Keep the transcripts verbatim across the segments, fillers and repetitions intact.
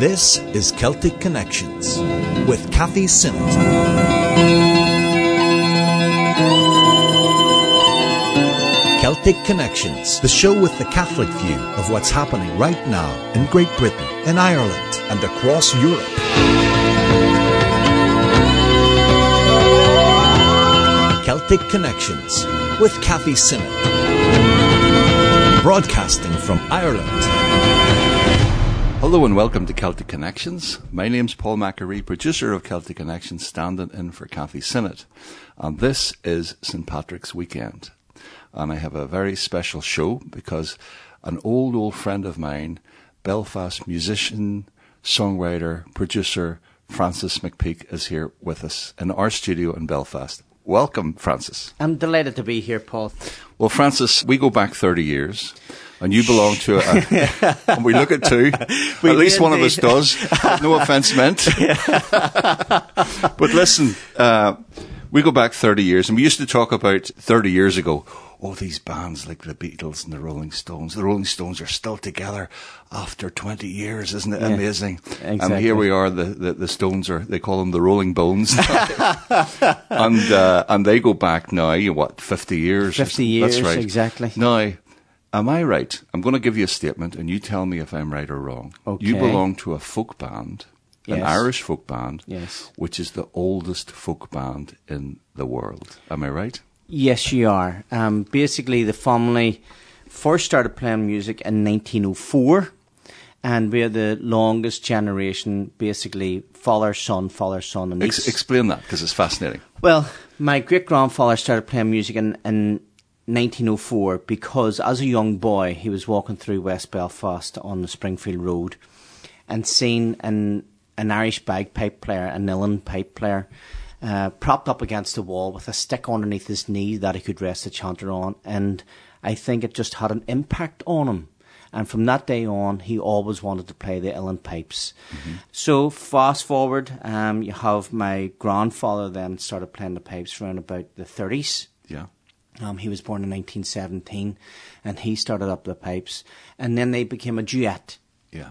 This is Celtic Connections with Kathy Sinnott. Celtic Connections, the show with the Catholic view of what's happening right now in Great Britain, in Ireland, and across Europe. Celtic Connections with Kathy Sinnott. Broadcasting from Ireland. Hello and welcome to Celtic Connections. My name's Paul Macquarie, producer of Celtic Connections, standing in for Kathy Sinnott. And this is Saint Patrick's weekend. And I have a very special show because an old, old friend of mine, Belfast musician, songwriter, producer, Francis McPeak, is here with us in our studio in Belfast. Welcome, Francis. I'm delighted to be here, Paul. Well, Francis, we go back thirty years, and you belong to a... and we look at two. We at least did, one of indeed. us does. No offence meant. But listen, uh, we go back thirty years, and we used to talk about thirty years ago, oh, these bands like the Beatles and the Rolling Stones. The Rolling Stones are still together after twenty years. Isn't it Yeah, amazing? exactly. And here we are, the, the, the Stones are, they call them the Rolling Bones. and uh, and they go back now, what, fifty years? fifty years, That's right. exactly. Now, am I right? I'm going to give you a statement and you tell me if I'm right or wrong. Okay. You belong to a folk band, an Yes. Irish folk band, Yes. which is the oldest folk band in the world. Am I right? Yes, you are. Um, basically, the family first started playing music in nineteen oh four, and we're the longest generation, basically, father, son, father, son, and Ex- niece. explain that, because it's fascinating. Well, my great-grandfather started playing music in, in nineteen oh four because as a young boy, he was walking through West Belfast on the Springfield Road and seen an, an Irish bagpipe player, an uilleann pipe player, uh, propped up against the wall with a stick underneath his knee that he could rest the chanter on. And I think it just had an impact on him. And from that day on, he always wanted to play the uilleann pipes. Mm-hmm. So fast forward, um, you have my grandfather then started playing the pipes around about the thirties. Yeah. Um, he was born in nineteen seventeen, and he started up the pipes. And then they became a duet. Yeah.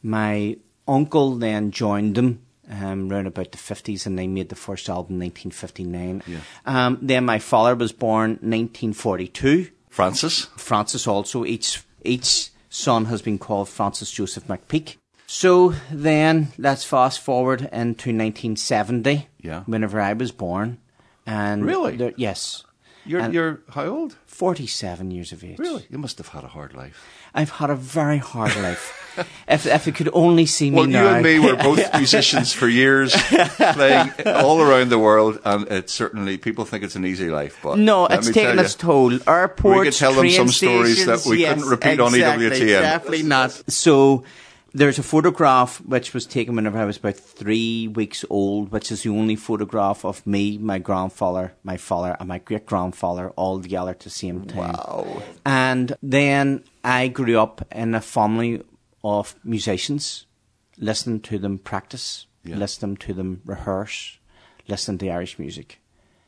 My uncle then joined them um, around about the fifties, and they made the first album in nineteen fifty-nine. Yeah. Um, then my father was born nineteen forty-two. Francis? Francis also. Each each son has been called Francis Joseph McPeak. So then, let's fast forward into nineteen seventy, Yeah. whenever I was born. And Really? there- yes. You're, And- you're how old? forty-seven years of age. Really? You must have had a hard life. I've had a very hard life. If if you could only see me Well, now. you and me were both musicians for years, playing all around the world, and it's certainly, people think it's an easy life, but No, let it's me taken tell you, its toll. Airports, we could tell them train some stories stations, that we yes, couldn't repeat on exactly, E W T N. Definitely not. So there's a photograph which was taken whenever I was about three weeks old, which is the only photograph of me, my grandfather, my father, and my great grandfather all together at the same time. Wow. And then I grew up in a family of musicians, listening to them practice, Yeah. listening to them rehearse, listening to Irish music.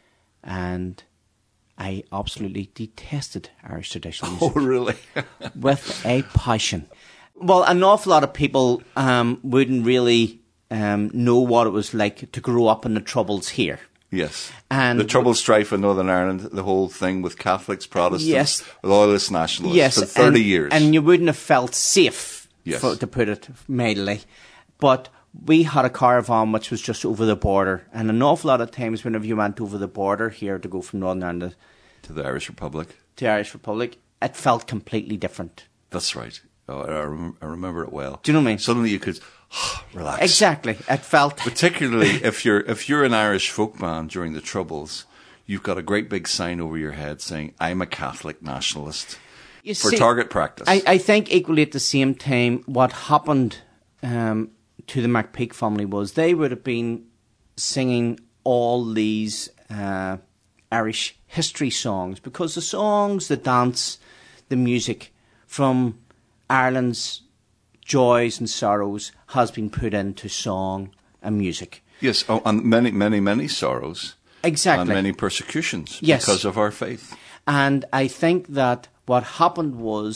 And I absolutely detested Irish traditional Oh, music really? with a passion. Well, an awful lot of people um, wouldn't really um, know what it was like to grow up in the Troubles here. Yes. And the troubled strife in Northern Ireland, the whole thing with Catholics, Protestants, Yes. loyalist nationalists Yes, for thirty and, years. and you wouldn't have felt safe, Yes. for, to put it mildly. But we had a caravan which was just over the border, and an awful lot of times whenever you went over the border here to go from Northern Ireland to the Irish Republic. to the Irish Republic, it felt completely different. That's right. Oh, I, rem- I remember it well. Do you know what I mean? Suddenly you could relax. Exactly, it felt. Particularly if you're if you're an Irish folk band during the Troubles, you've got a great big sign over your head saying, "I'm a Catholic nationalist," You for see, target practice. I, I think equally at the same time, what happened um, to the McPeak family was they would have been singing all these uh, Irish history songs, because the songs, the dance, the music from Ireland's joys and sorrows has been put into song and music. Yes, oh, and many, many, many sorrows. Exactly. And many persecutions Yes. because of our faith. And I think that what happened was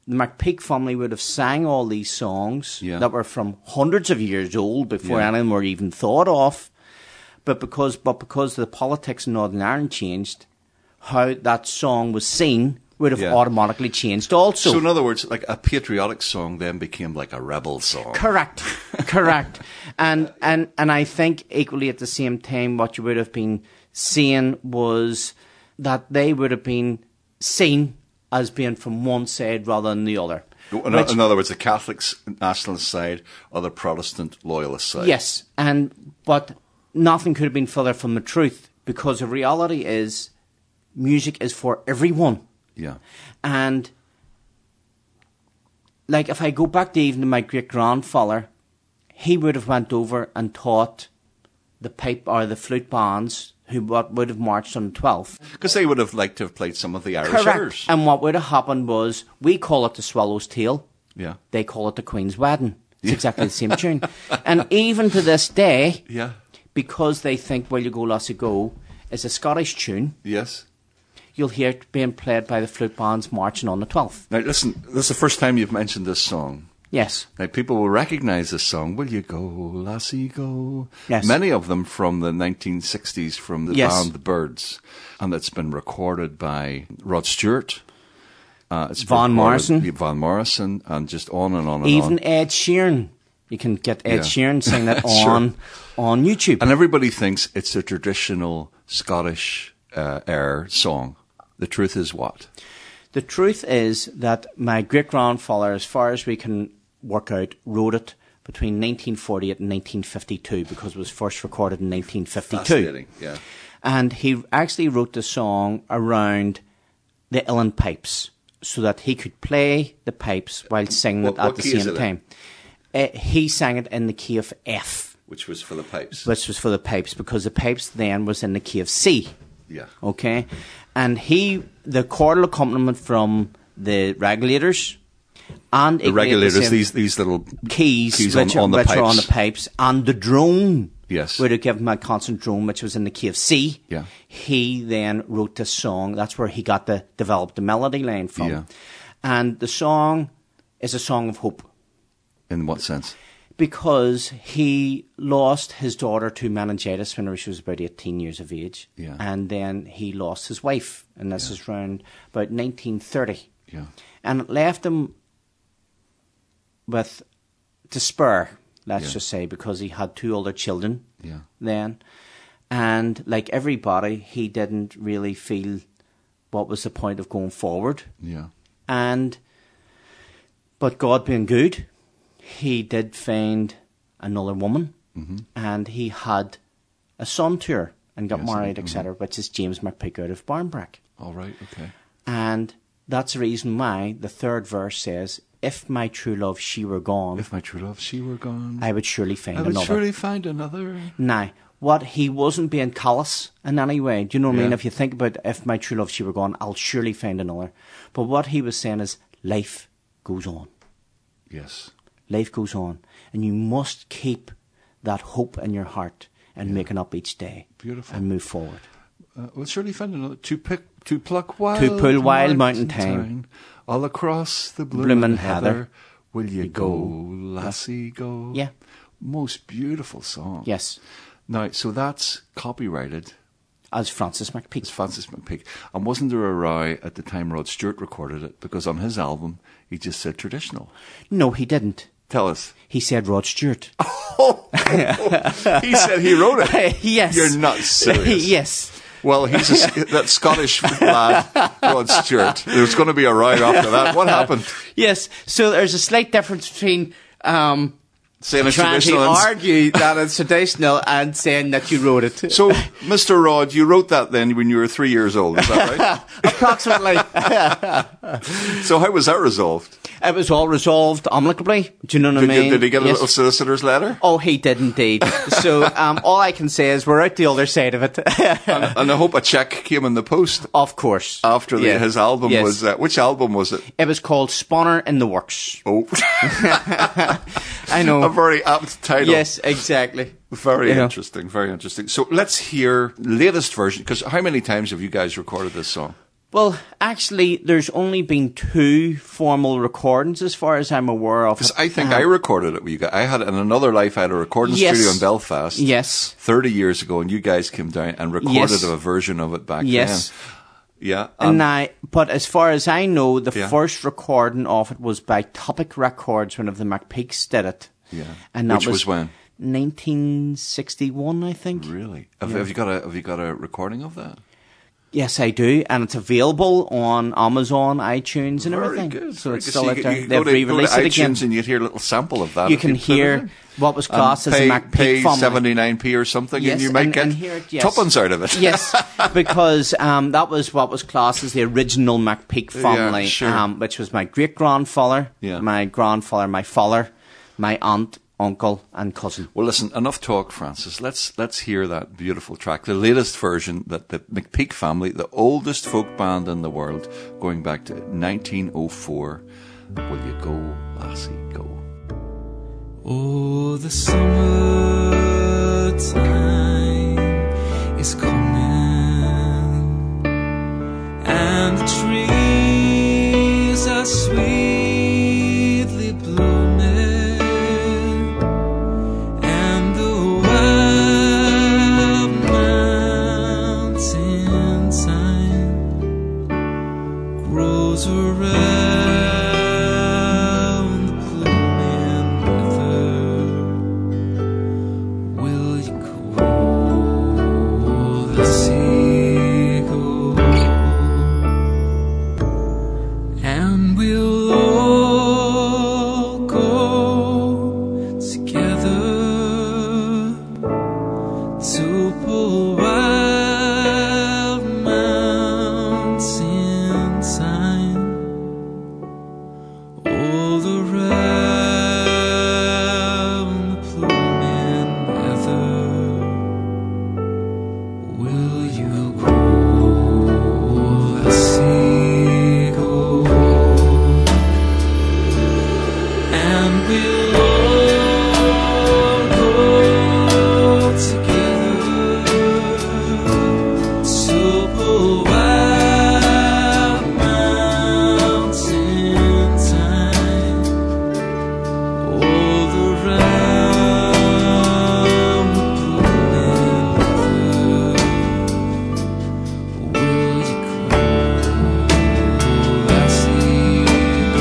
the McPeak family would have sang all these songs yeah. that were from hundreds of years old before yeah. any of them were even thought of. But because, but because the politics in Northern Ireland changed, how that song was seen would have yeah. automatically changed also. So in other words, like a patriotic song then became like a rebel song. Correct. Correct. And, and, and I think equally at the same time what you would have been seeing was that they would have been seen as being from one side rather than the other. In, which, in other words, the Catholic nationalist side or the Protestant loyalist side. Yes. And, but nothing could have been further from the truth, because the reality is music is for everyone. Yeah. And like if I go back to even to my great grandfather, he would have went over and taught the pipe or the flute bands who what would have marched on the twelfth. Because they would have liked to have played some of the Irish Correct. airs. And what would have happened was, we call it the Swallow's Tail. Yeah. They call it the Queen's Wedding. It's exactly the same tune. And even to this day, yeah. because they think Will You Go Lassie Go is a Scottish tune, yes, you'll hear it being played by the flute bands marching on the twelfth. Now listen, this is the first time you've mentioned this song. Yes. Now people will recognise this song, Will You Go Lassie Go? Yes. Many of them from the nineteen sixties from the yes. band The Byrds. And it's been recorded by Rod Stewart. Uh, it's Van Morrison. Van Morrison, and just on and on and Even on. Ed Sheeran. You can get Ed Yeah. Sheeran sing that Sure. on on YouTube. And everybody thinks it's a traditional Scottish uh, air song. The truth is what? The truth is that my great-grandfather, as far as we can work out, wrote it between nineteen forty-eight and nineteen fifty-two, because it was first recorded in nineteen fifty-two. Fascinating, yeah. And he actually wrote the song around the uilleann pipes, so that he could play the pipes while singing What- it at what the key is same it in? time. Uh, he sang it in the key of F, Which was for the pipes. which was for the pipes, because the pipes then was in the key of C. yeah. Okay, and he the chordal accompaniment from the regulators and The regulators, these these little keys, keys which, on, are, on the which pipes. are on the pipes, and the drone. Yes. Would have given him a constant drone, which was in the key of C. Yeah. He then wrote this song. That's where he got the developed the melody line from. Yeah. And the song is a song of hope, In what sense? because he lost his daughter to meningitis when she was about eighteen years of age. Yeah. And then he lost his wife, and this Yeah. is around about nineteen thirty. Yeah. And it left him with despair, let's Yeah. just say, because he had two older children Yeah. then. And like everybody, he didn't really feel what was the point of going forward. Yeah. And, but God being good, he did find another woman, Mm-hmm. and he had a son to her and got Yes, married, mhm. et cetera, which is James McPeak out of Barnbrack. All right. Okay. And that's the reason why the third verse says, if my true love, she were gone, If my true love, she were gone, I would surely find I would another. surely find another. Now, what he wasn't being callous in any way. Do you know what I mean? Yeah. If you think about if my true love, she were gone, I'll surely find another. But what he was saying is, life goes on. Yes. Life goes on. And you must keep that hope in your heart and making up each day. Beautiful. And move forward. Uh, we'll surely find another. To pick, to pluck wild, To pull wild mountain thyme, thyme, all across the bloomin' bloomin' heather. heather. Will you You go, go. lassie, go? Yeah. Most beautiful song. Yes. Now, so that's copyrighted. As Francis It's McPeak. Francis McPeak. And wasn't there a row at the time Rod Stewart recorded it? Because on his album, he just said traditional. No, he didn't. Tell us. He said Rod Stewart. He said he wrote it. Yes. You're not serious. Yes. Well, he's a, that Scottish lad, Rod Stewart. There's going to be a row after that. What happened? Yes. So there's a slight difference between um, Saying it's trying to traditional. and- argue that it's traditional and saying that you wrote it. So, Mister Rod, you wrote that then when you were three years old, is that right? Approximately. So how was that resolved? It was all resolved amicably. Do you know what Did, I mean? you, did he get a Yes. little solicitor's letter? Oh, he did indeed. So um, all I can say is we're out the other side of it. And, and I hope a check came in the post Of course. after the, Yeah. his album Yes. was... Uh, which album was it? It was called Spawner in the Works. Oh, I know. a very apt title. Yes, exactly. Very Yeah. interesting, very interesting. So let's hear the latest version, because how many times have you guys recorded this song? Well, actually, there's only been two formal recordings as far as I'm aware of. Because I think uh, I recorded it with you guys. I had, in another life, I had a recording yes, studio in Belfast. Yes. thirty years ago, and you guys came down and recorded yes. a version of it back yes. then. Yeah. Um, and I, but as far as I know, the yeah. first recording of it was by Topic Records, one of the McPeaks did it. Yeah. And that Which was, was when? nineteen sixty-one, I think. Really? Have, yeah. have you got a Have you got a recording of that? Yes, I do, and it's available on Amazon, iTunes, and Very everything. Good. So it's good. still so out you, there. you They've go to, re-released go to it again. iTunes and you hear a little sample of that. You can you hear what was classed as pay, a McPeak pay family. seventy-nine p or something, yes, and you might and, get and hear it, yes. tuppence out of it. Yes, because um, that was what was classed as the original McPeak family, yeah, sure. um, which was my great-grandfather, yeah. my grandfather, my father, my aunt, uncle, and cousin. Well, listen, enough talk, Francis. Let's let's hear that beautiful track, the latest version that the McPeak family, the oldest folk band in the world, going back to nineteen oh four. Will you go, lassie, go? Oh, the summertime is coming, and the trees are sweetly blooming. Around the blooming river, will you go, lassie, go, and we'll all go together to pull wild mountain thyme. All around the blooming heather, will you go, lassie, go, and we'll all go together to pull wild mountain thyme. All around the blooming river, will you go, lassie, go?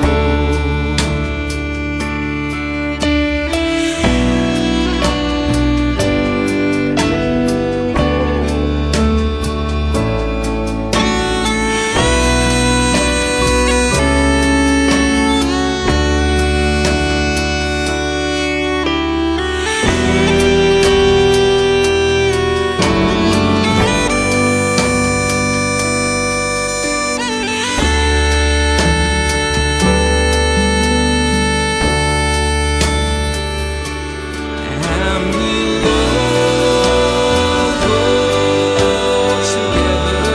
And we'll all go together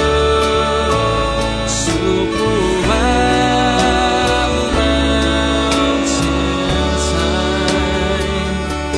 to pull wild mountain thyme.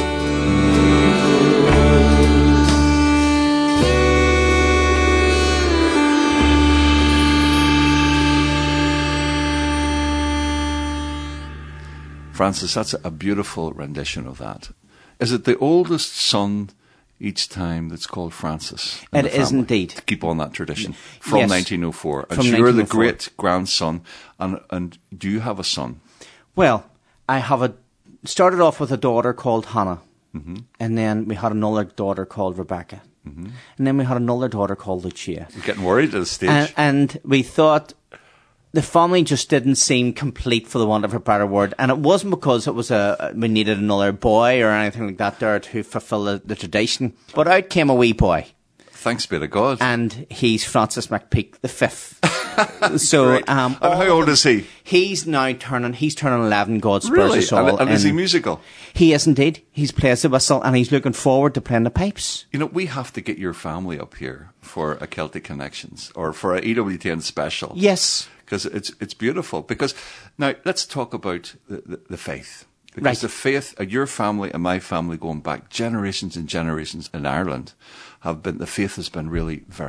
Francis, that's a beautiful rendition of that. Is it the oldest son each time that's called Francis? It is indeed. To keep on that tradition from Yes. nineteen oh four. And From so you're the nineteen oh four. great grandson. And, and do you have a son? Well, I have a started off with a daughter called Hannah, Mm-hmm. and then we had another daughter called Rebecca, Mm-hmm. and then we had another daughter called Lucia. You're getting worried at this stage. And, and we thought the family just didn't seem complete, for the want of a better word. And it wasn't because it was a we needed another boy or anything like that there to fulfil the, the tradition. But out came a wee boy, Thanks be to God. and he's Francis McPeak the fifth. So, Great. um, And how old is he? He's now turning. He's turning eleven. God spares Really? us all. And, and is he in- musical? He is indeed. He's plays the whistle, and he's looking forward to playing the pipes. You know, we have to get your family up here for a Celtic Connections or for a E W T N special. Yes. Because it's it's beautiful. Because now let's talk about the, the, the faith. Because Right. the faith, uh, your family and my family, going back generations and generations in Ireland, have been the faith has been really very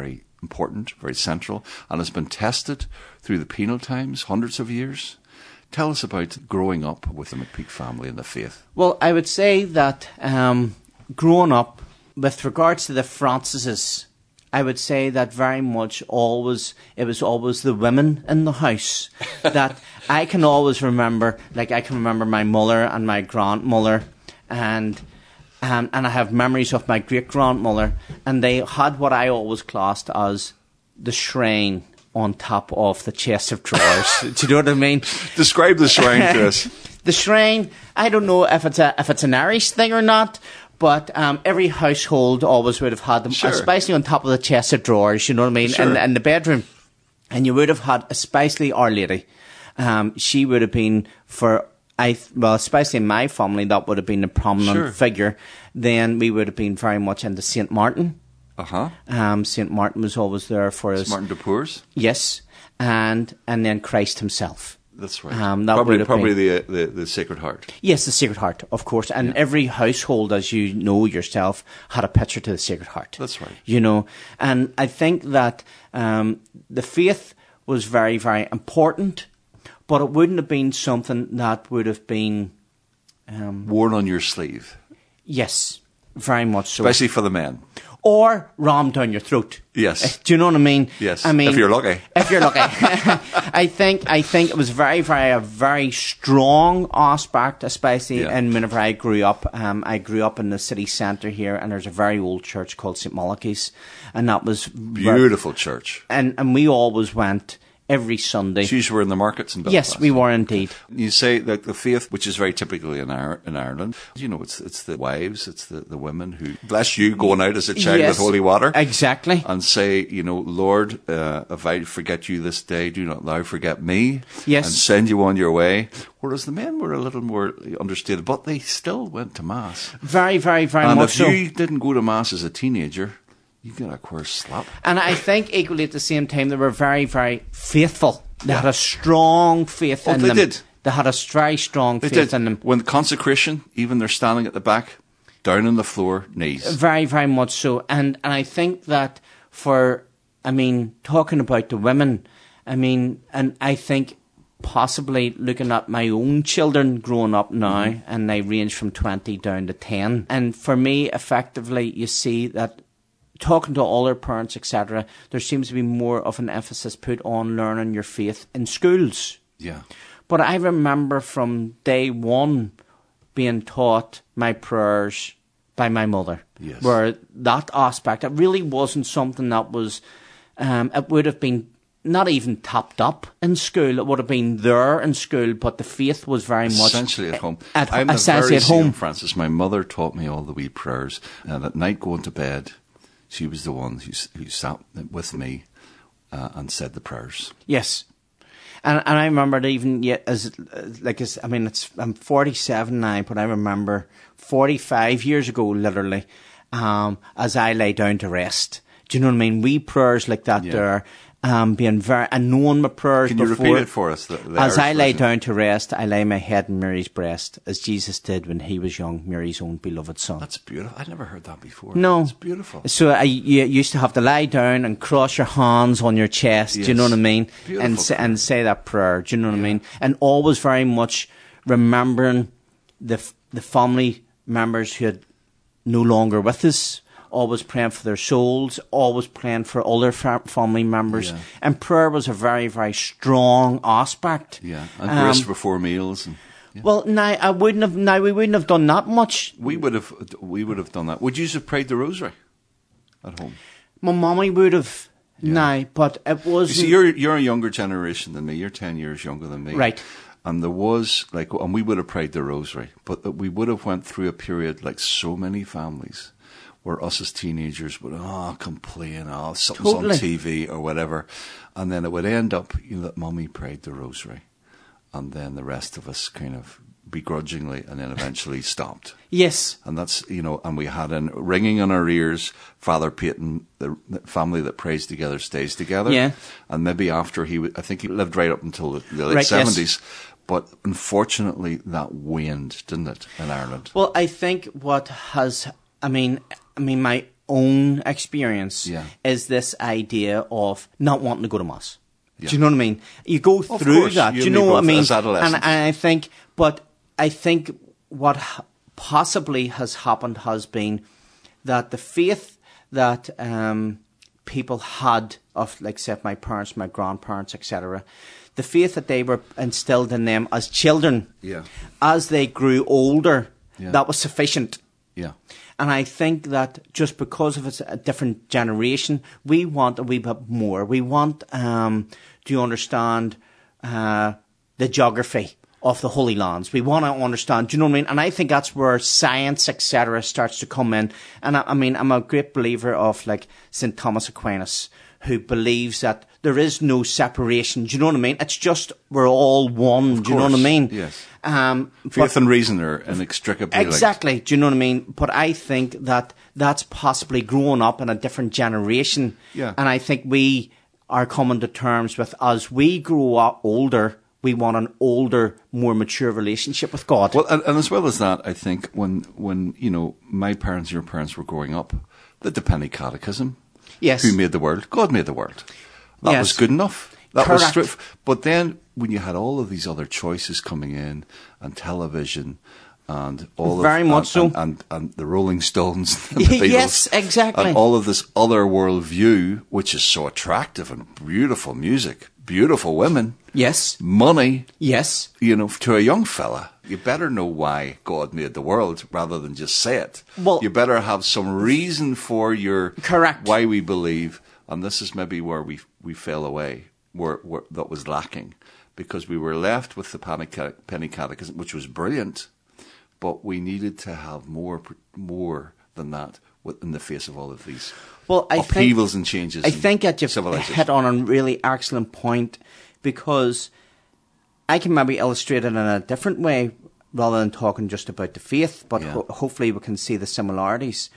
important, very central, and has been tested through the penal times, hundreds of years. Tell us about growing up with the McPeak family and the faith. Well, I would say that um, growing up, with regards to the Francises, I would say that very much always, it was always the women in the house. That I can always remember, like I can remember my mother and my grandmother, and um, and I have memories of my great-grandmother, and they had what I always classed as the shrine on top of the chest of drawers. Do you know what I mean? Describe the shrine to us. The shrine, I don't know if it's a if it's an Irish thing or not, but um, every household always would have had them, Sure. especially on top of the chest of drawers, you know what I mean? Sure. And, and the bedroom. And you would have had, especially Our Lady. Um, she would have been for, I th- well, especially in my family, that would have been a prominent Sure. figure. Then we would have been very much into Saint Martin. Uh-huh. Um, Saint Martin was always there for us. Martin de Porres? Yes. And and then Christ himself. That's right. Um, that probably would have probably been- the, the the Sacred Heart. Yes, the Sacred Heart, of course. And every household, as you know yourself, had a picture to the Sacred Heart. That's right. You know, and I think that um, the faith was very, very important, but it wouldn't have been something that would have been, um, Worn on your sleeve, yes, very much so. especially for the men. Or rammed down your throat. Yes. Uh, Do you know what I mean? Yes, I mean, if you're lucky. If you're lucky. I think I think it was very, very a very strong aspect, especially Yeah. in whenever I grew up. Um, I grew up in the city centre here, and there's a very old church called Saint Malachy's, and that was ver- Beautiful church. and and we always went every Sunday. She's were in the markets in Belfast. Yes, we were indeed. You say that the faith, which is very typically in, Ir- in Ireland, you know, it's it's the wives, it's the, the women who, bless you, going out as a child Yes, with holy water. exactly. And say, you know, Lord, uh, if I forget you this day, do not thou forget me. Yes. And send you on your way. Whereas the men were a little more understated, but they still went to Mass. Very, very, very and much if so. you didn't go to Mass as a teenager, you got a queer slap. And I think equally at the same time they were very, very faithful. They had a strong faith Oh, in they them. did. They had a very strong They faith did. in them. When consecration, even they're standing at the back, down on the floor, knees. Very, very much so. And and I think that for, I mean, talking about the women, I mean, and I think possibly looking at my own children growing up now, Mm-hmm. and they range from twenty down to ten. And for me, effectively, you see that talking to all their parents, et cetera, there seems to be more of an emphasis put on learning your faith in schools. Yeah. But I remember from day one being taught my prayers by my mother. Yes. Where that aspect, it really wasn't something that was, um, it would have been not even topped up in school. It would have been there in school, but the faith was very much Essentially at home. At, I'm the essentially very at home. same, Francis. My mother taught me all the wee prayers, and at night going to bed, she was the one who s- who sat with me uh, and said the prayers. Yes. And and I remember it even yet as like as I mean it's I'm forty-seven now, but I remember forty-five years ago, literally, um, as I lay down to rest. Do you know what I mean? Wee prayers like that Yeah. there, um, being very and knowing my prayers Can you before. repeat it for us? The, the As Irish I lay version? down to rest, I lay my head in Mary's breast, as Jesus did when he was young, Mary's own beloved son. That's beautiful. I'd never heard that before. No. It's beautiful. So I you used to have to lie down and cross your hands on your chest. Do you know Yes. what I mean? Beautiful And say, prayer. and say that prayer. Do you know what I mean? And always very much remembering the f- the family members who had no longer with us. Always praying for their souls. Always praying for other fa- family members. Yeah. And prayer was a very very strong aspect. Yeah, and Um, grace before meals. And, yeah. Well, now I wouldn't have. Now we wouldn't have done that much. we would have we would have done that. Would you have prayed the rosary at home? My mommy would have. Now, but it was. You see, you're you're a younger generation than me. You're ten years younger than me, Right. And there was like, and we would have prayed the rosary, but that we would have went through a period like so many families, where us as teenagers would oh complain, oh something's Totally. on T V or whatever, and then it would end up you know that mummy prayed the rosary, and then the rest of us kind of begrudgingly, and then eventually stopped. Yes. And that's, you know, and we had in ringing in our ears, Father Peyton, the, the family that prays together stays together. Yeah. And maybe after he, w- I think he lived right up until the, the late Right, yes. seventies. But unfortunately, that waned, didn't it, in Ireland? Well, I think what has, I mean, I mean, my own experience Yeah. is this idea of not wanting to go to mass. Yeah. Do you know what I mean? You go Of through course, that. you Do you and know me what I both mean? as adolescents. And, and I think, but I think what h- possibly has happened has been that the faith that um, people had of, like, say, my parents, my grandparents, et cetera, the faith that they were instilled in them as children, Yeah. as they grew older, Yeah. that was sufficient. Yeah. And I think that just because of it's a different generation, we want a wee bit more. We want, um, do you understand, uh, the geography of the Holy Lands. We want to understand, do you know what I mean? And I think that's where science, et cetera, starts to come in. And I, I mean, I'm a great believer of, like, Saint Thomas Aquinas, who believes that there is no separation. Do you know what I mean? It's just we're all one. Do you know what I course, mean? yes. Um, Faith but- and reason are inextricably linked. Exactly. Do you know what I mean? But I think that that's possibly growing up in a different generation. Yeah. And I think we are coming to terms with, as we grow up older, we want an older, more mature relationship with God. Well, and, and as well as that, I think when, when, you know, my parents, your parents were growing up, the Penny Catechism, Yes. who made the world? God made the world. That Yes. was good enough. That was Correct. straight. But then when you had all of these other choices coming in, and television, and all Very of, much and, so. and, and, and the Rolling Stones, and the Beatles, Yes, exactly. and all of this other world view, which is so attractive and beautiful music, beautiful women, Yes. money, Yes. you know, to a young fella, you better know why God made the world rather than just say it. Well- you better have some reason for your Correct. why we believe, and this is maybe where we we fell away, where, where that was lacking, because we were left with the Penny Cate- Penny Catechism, which was brilliant, but we needed to have more more than that in the face of all of these Well, I upheavals think, and changes. I in think that you've civilization. hit on a really excellent point, because I can maybe illustrate it in a different way rather than talking just about the faith, but Yeah. ho- hopefully we can see the similarities.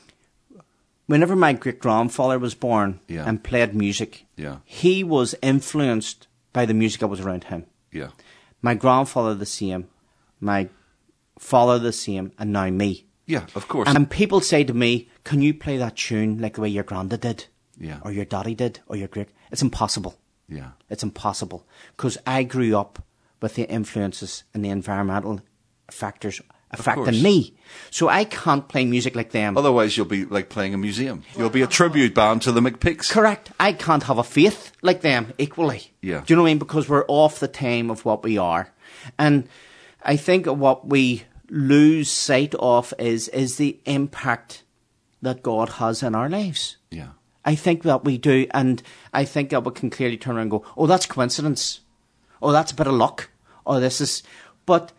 Whenever my great-grandfather was born Yeah. and played music, Yeah. he was influenced by the music that was around him. Yeah, My grandfather the same, my father the same, and now me. yeah, of course. And people say to me, can you play that tune like the way your granddad did? Yeah. Or your daddy did? Or your great... It's impossible. yeah, It's impossible. Because I grew up with the influences and the environmental factors affecting course. me. So I can't play music like them. otherwise you'll be like playing a museum. You'll be a tribute band to the McPeaks. Correct. I can't have a faith like them equally. Yeah. Do you know what I mean? Because we're off the time of what we are. And I think what we lose sight of is, is the impact that God has in our lives. Yeah. I think that we do, and I think that we can clearly turn around and go, oh, that's coincidence. Oh, that's a bit of luck. Oh, this is... But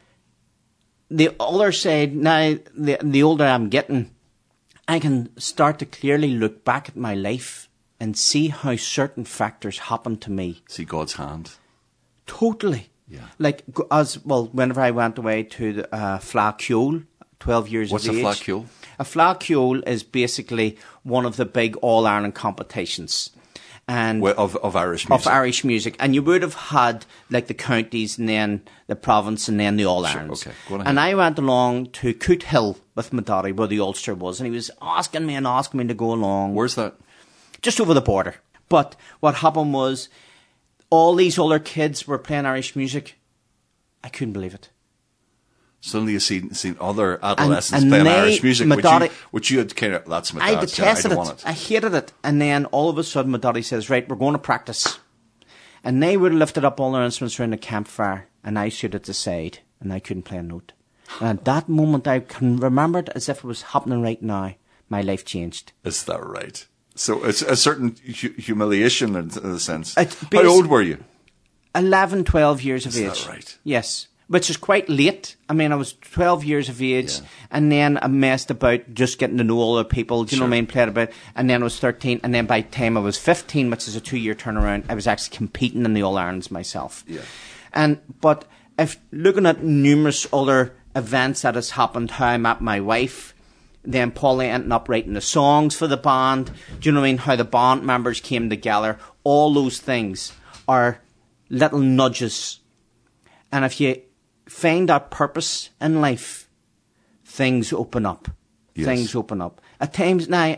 the other side, now, the, the older I'm getting, I can start to clearly look back at my life and see how certain factors happened to me. See God's hand. Totally. Yeah. Like, go- as well, whenever I went away to the uh, Flacule, twelve years What's of a age. flacule? A flacule is basically one of the big All-Ireland competitions. And Well, of, of Irish music. of Irish music. And you would have had, like, the counties and then the province and then the All-Irelands. okay, go on ahead. And I went along to Coot Hill with my daddy, where the Ulster was, and he was asking me and asking me to go along. Where's that? Just over the border. But what happened was, all these other kids were playing Irish music. I couldn't believe it. Suddenly you seen seen other adolescents and playing they- Irish music, my which, daddy- you, which you had kind of, that's my I dad's, yeah, detested I don't it. want it. I hated it. And then all of a sudden, my daddy says, right, we're going to practice. And they would have lifted up all their instruments around the campfire, and I stood at the side, and I couldn't play a note. And at that moment, I can remember it as if it was happening right now. My life changed. Is that right? So it's a certain hu- humiliation in, in a sense. It's How basi- old were you? eleven, twelve years of Is age. that right? Yes. Which is quite late. I mean, I was twelve years of age, Yeah. and then I messed about just getting to know other people, do you know Sure. what I mean, played about, and then I was thirteen, and then by the time I was fifteen, which is a two-year turnaround, I was actually competing in the All-Irelands myself. Yeah. And, but if looking at numerous other events that has happened, how I met my wife, then Paulie ended up writing the songs for the band, do you know what I mean, how the band members came together, all those things are little nudges. And if you find that purpose in life, things open up. Yes. Things open up. At times, now,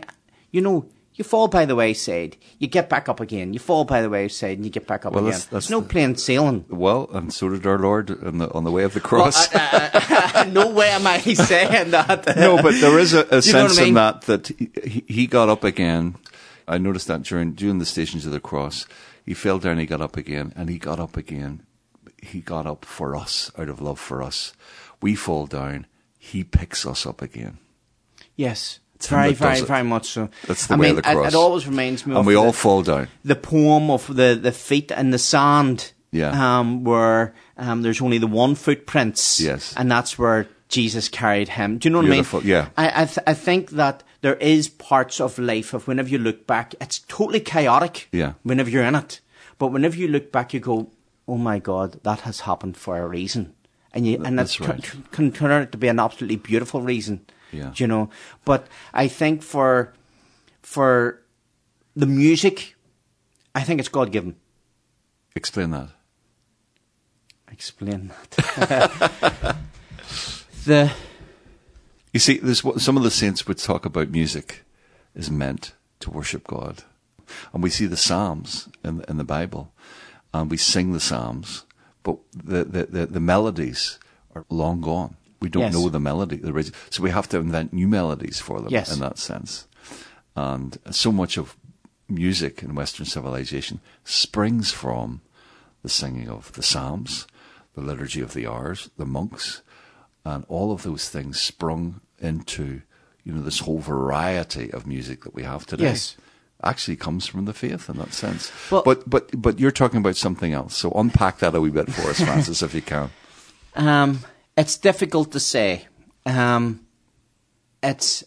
you know, you fall by the wayside, you get back up again. You fall by the wayside and you get back up Well, again. that's- that's There's no the- plain sailing. Well, and so did our Lord on the, on the way of the cross. Well, uh, uh, no way am I saying that. No, but there is a, a Do you know sense what I mean? in that that he, he got up again. I noticed that during during the Stations of the Cross, he fell down, he got up again, and he got up again. He got up for us, out of love for us. We fall down, he picks us up again. Yes, It's him very, that very, does it. very much so. That's the I way mean, of the it- cross. It, always reminds me And of we the, all fall down. the poem of the, the feet in the sand. Yeah. Um, where um, there's only the one footprints. Yes. And that's where Jesus carried him. Do you know what Beautiful, I mean? yeah. I I, th- I think that there is parts of life of whenever you look back, it's totally chaotic. Yeah. Whenever you're in it, but whenever you look back, you go, "Oh my God, that has happened for a reason," and you and That's it right. t- can turn out to be an absolutely beautiful reason. Yeah. Do you know? But I think for for the music, I think it's God given. Explain that. Explain that. the You see, there's what some of the saints would talk about music is meant to worship God. And we see the Psalms in, in the Bible, and we sing the Psalms, but the, the, the, the melodies are long gone. We don't Yes. know the melody. The orig- so we have to invent new melodies for them Yes. in that sense. And so much of music in Western civilization springs from the singing of the Psalms, the liturgy of the hours, the monks, and all of those things sprung into, you know, this whole variety of music that we have today. Yes. Actually comes from the faith in that sense. Well- but but but you're talking about something else. So unpack that a wee bit for us, Francis, if you can. um, it's difficult to say. Um, it's.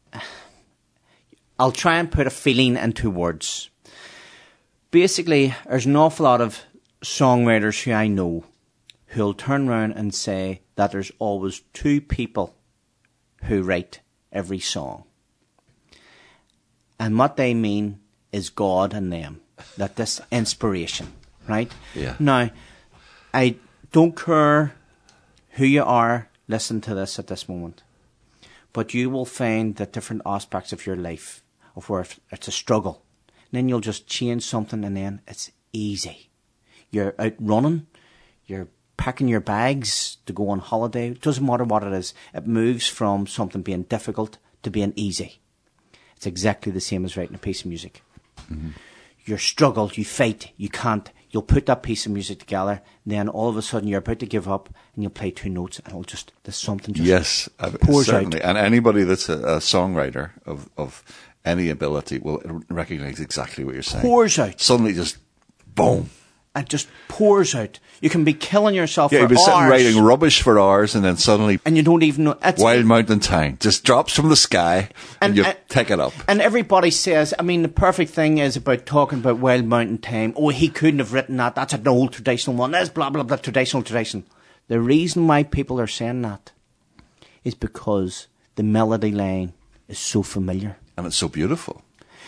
I'll try and put a feeling into words. Basically, there's an awful lot of songwriters who I know who'll turn around and say that there's always two people who write every song. And what they mean is God and them. That this inspiration, right? Yeah. Now, I don't care who you are, listen to this at this moment. But you will find that different aspects of your life, of where it's a struggle. And then you'll just change something and then it's easy. You're out running, you're packing your bags to go on holiday. It doesn't matter what it is. It moves from something being difficult to being easy. It's exactly the same as writing a piece of music. Mm-hmm. You're struggled, you fight, you can't. You'll put that piece of music together, and then all of a sudden you're about to give up, and you'll play two notes, and it'll just, there's something just Yes, uh, pours certainly. out. And anybody that's a, a songwriter of, of any ability will recognize exactly what you're saying. Pours out. Suddenly just, boom. It just pours out. You can be killing yourself Yeah, for you've been sitting hours, writing rubbish for hours, and then suddenly, and you don't even know. It's, Wild Mountain Time just drops from the sky, and, And- you and- take it up. And everybody says, I mean, the perfect thing is about talking about Wild Mountain Time. Oh, he couldn't have written that. That's an old traditional one. That's blah, blah, blah, traditional tradition. The reason why people are saying that is because the melody line is so familiar. And it's so beautiful.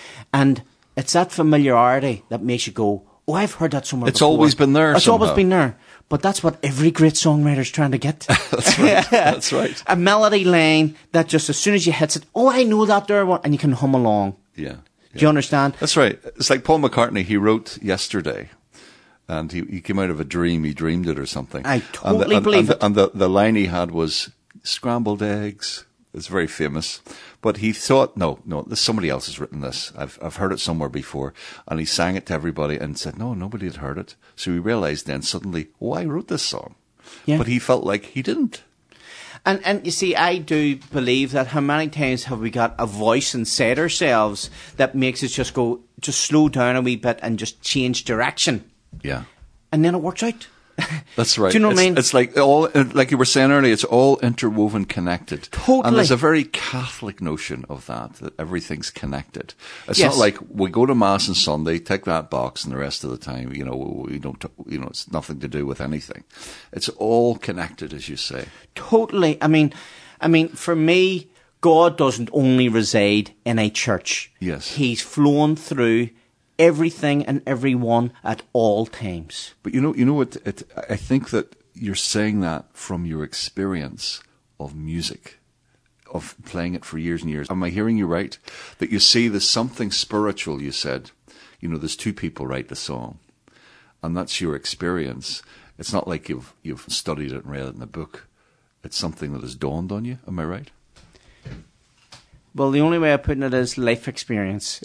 And it's that familiarity that makes you go, oh, I've heard that somewhere It's before. always been there It's always somehow. been there. But that's what every great songwriter's trying to get. That's right. That's right. A melody line that just as soon as you hit it, oh, I know that there one, and you can hum along. Yeah. Do you understand? That's right. It's like Paul McCartney, he wrote Yesterday, and he, he came out of a dream, he dreamed it or something. I and totally the, and, believe and it. The, and the, the line he had was, scrambled eggs. It's very famous. But he thought, no, no, this, somebody else has written this. I've I've heard it somewhere before. And he sang it to everybody and said, no, nobody had heard it. So he realized then suddenly, oh, I wrote this song. Yeah. But he felt like he didn't. And and you see, I do believe that how many times have we got a voice inside ourselves that makes us just go, just slow down a wee bit and just change direction. Yeah. And then it works out. That's right. Do you know what it's, I mean? It's like all, like you were saying earlier, it's all interwoven, connected. Totally. And there's a very Catholic notion of that, that everything's connected. It's Yes. not like we go to Mass on Sunday, tick that box, and the rest of the time, you know, we don't, you know, it's nothing to do with anything. It's all connected, as you say. Totally. I mean, I mean, for me, God doesn't only reside in a church. Yes. He's flown through everything and everyone at all times. But you know, you know what? It, I think that you're saying that from your experience of music, of playing it for years and years. Am I hearing you right? That you see there's something spiritual, you said. You know, there's two people write the song. And that's your experience. It's not like you've you've studied it and read it in a book. It's something that has dawned on you. Am I right? Well, the only way of putting it is life experience.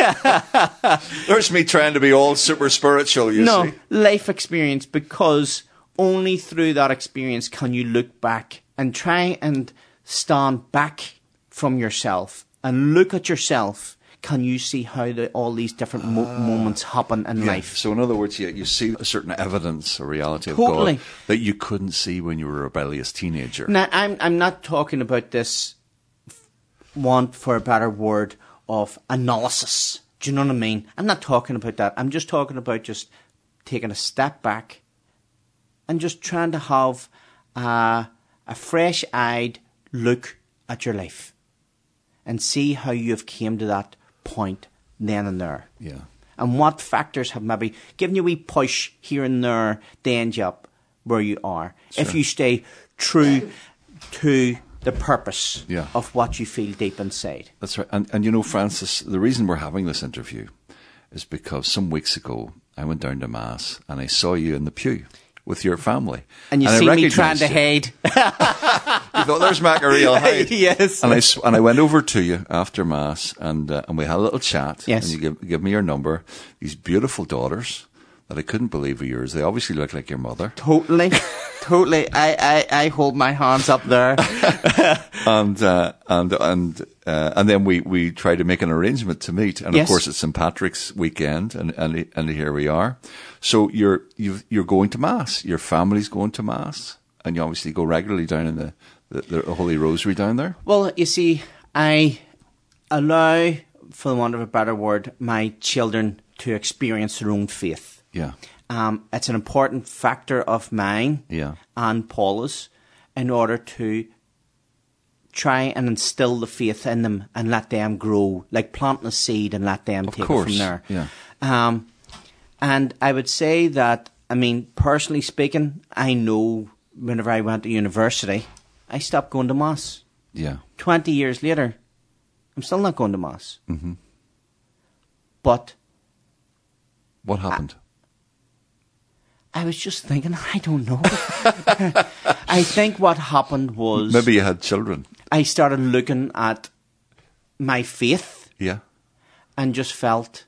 There's me trying to be all super spiritual, you no, see. life experience, because only through that experience can you look back and try and stand back from yourself and look at yourself. Can you see how the, all these different mo- uh, moments happen in yeah. life? So in other words, you, you see a certain evidence, a reality totally. of God that you couldn't see when you were a rebellious teenager. Now, I'm I'm not talking about this want for a better word of analysis. Do you know what I mean? I'm not talking about that. I'm just talking about just taking a step back and just trying to have uh, a fresh-eyed look at your life and see how you've came to that point then and there. Yeah. And what factors have maybe given you a wee push here and there to end you up where you are. Sure. If you stay true to the purpose yeah. of what you feel deep inside. That's right. And, and you know, Francis, the reason we're having this interview is because some weeks ago I went down to Mass and I saw you in the pew with your family. And you and see I me trying to you. hide. You thought, there's Macquarie, I'll hide. Yes. And I, and I went over to you after Mass and uh, and we had a little chat. Yes. And you give, give me your number. These beautiful daughters that I couldn't believe were yours. They obviously look like your mother. Totally. Totally. I, I, I hold my hands up there. and uh, and and uh, and then we, we tried to make an arrangement to meet. And yes. of course it's Saint Patrick's weekend and, and and here we are. So you're you've, you're going to Mass. Your family's going to Mass. And you obviously go regularly down in the, the, the Holy Rosary down there? Well, you see, I allow, for the want of a better word, my children to experience their own faith. Yeah. Um, it's an important factor of mine yeah. and Paula's in order to try and instill the faith in them and let them grow, like planting a seed and let them of take course. it from there. Yeah. Um, and I would say that, I mean, personally speaking, I know whenever I went to university, I stopped going to Mass. Yeah. Twenty years later, I'm still not going to Mass. Mm-hmm. But what happened? I, I was just thinking, I don't know. I think what happened was maybe you had children. I started looking at my faith. Yeah. And just felt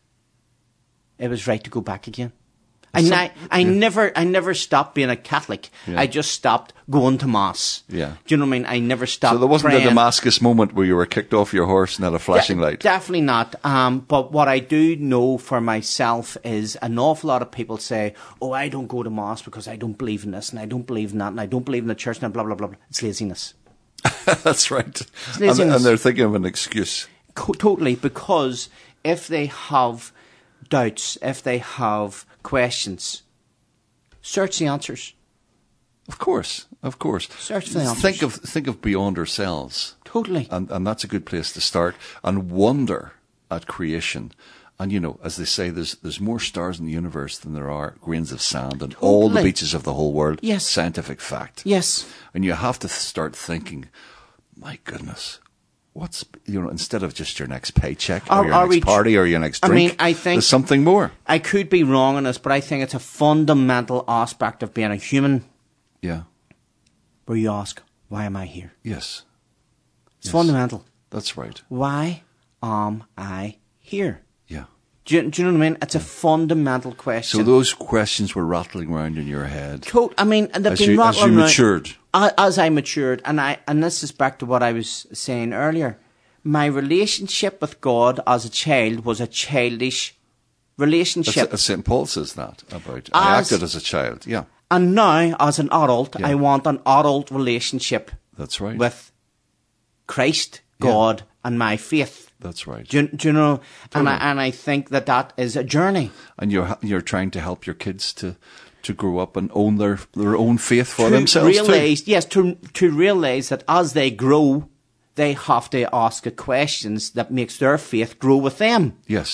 it was right to go back again. Some, I, I yeah. never I never stopped being a Catholic. Yeah. I just stopped going to Mass. Yeah. Do you know what I mean? I never stopped So there wasn't praying. a Damascus moment where you were kicked off your horse and had a flashing De- light? Definitely not. Um, but what I do know for myself is an awful lot of people say, oh, I don't go to Mass because I don't believe in this and I don't believe in that and I don't believe in the church and blah, blah, blah, blah. It's laziness. That's right. It's And, laziness. and they're thinking of an excuse. Co- totally, because if they have doubts, if they have questions, search the answers. Of course, of course. Search for the answers. Think of think of beyond ourselves. Totally. And and that's a good place to start. And wonder at creation. And you know, as they say, there's there's more stars in the universe than there are grains of sand on Totally. all the beaches of the whole world. Yes. Scientific fact. Yes. And you have to start thinking, my goodness, what's, you know, instead of just your next paycheck or Are- your are next we tr- party or your next I drink, mean, I think- there's something more. I could be wrong on this, but I think it's a fundamental aspect of being a human Yeah. where you ask, why am I here? Yes. It's Yes. fundamental. That's right. Why am I here? Yeah. Do you, do you know what I mean? It's a fundamental question. So those questions were rattling around in your head To- I mean, and they've as been you, as rattling you around- matured. A- As I matured, and I and this is back to what I was saying earlier. My relationship with God as a child was a childish relationship. As Saint Paul says that about, I As- acted as a child. Yeah, And now, as an adult, Yeah. I want an adult relationship that's right. with Christ, Yeah. God, and my faith. That's right. Do you, do you know? And I, Totally. and I think that that is a journey. And you're ha- you're trying to help your kids to, to grow up and own their their own faith for to themselves realize, too. yes, to to realize that as they grow, they have to ask the questions that makes their faith grow with them. Yes.